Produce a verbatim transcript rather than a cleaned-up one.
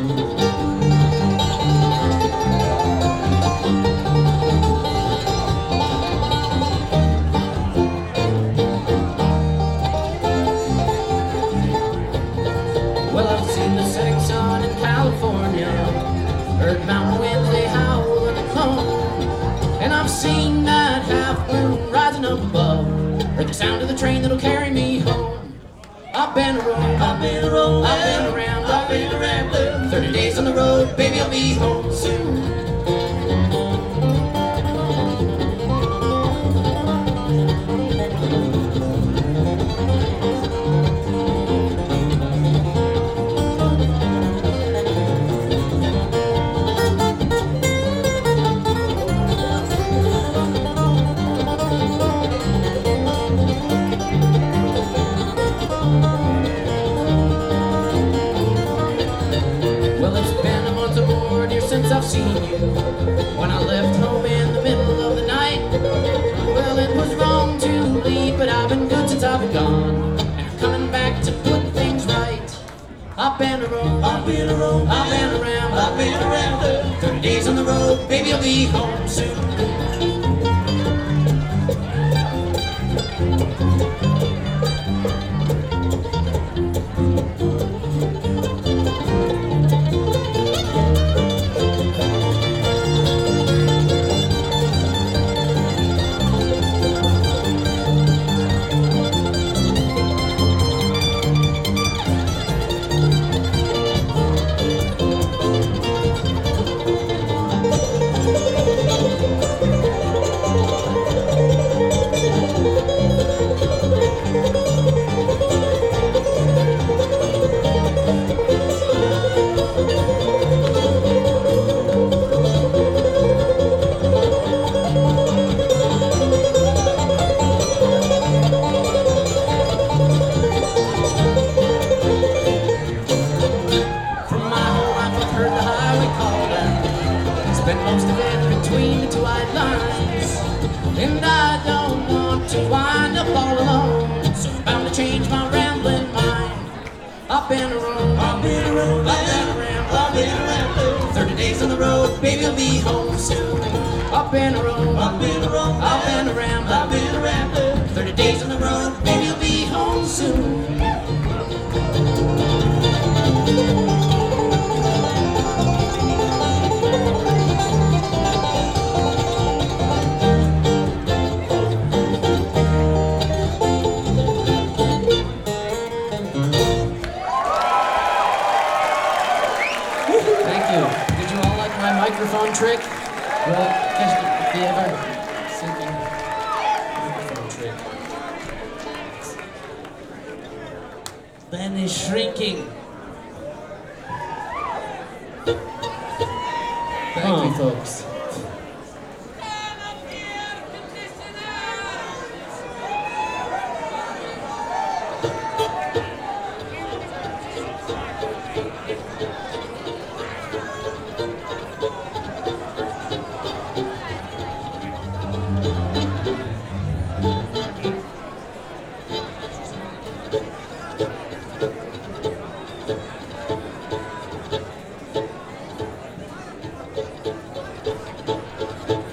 Well, I've seen the setting sun in California, heard mountain winds they howl and moan, and I've seen that half moon rising up above, heard the sound of the train that'll carry me home. I've been around, I've been around, I've been around, I've been around. Thirty days on the road, baby, I'll be home soon. Since I've seen you, when I left home in the middle of the night, well, it was wrong to leave, but I've been good since I've been gone, and I'm coming back to put things right. I've been around, I've been around, I've been around, I've been around. Thirty days on the road, baby, I'll be home soon. Spent most of it between the two white lines, and I don't want to wind up all alone, so I'm bound to change my rambling mind. I've been around, I've been around, I've been around, I've been around. Thirty days on the road, baby, I'll be home soon. I've been around, I've been around, I've been around, I've been around. Thirty days on the road, baby, I'll be home soon. Thank you. Did you all like my microphone trick? Well, if you ever singing microphone trick. Ben is shrinking. Thank huh. you, folks.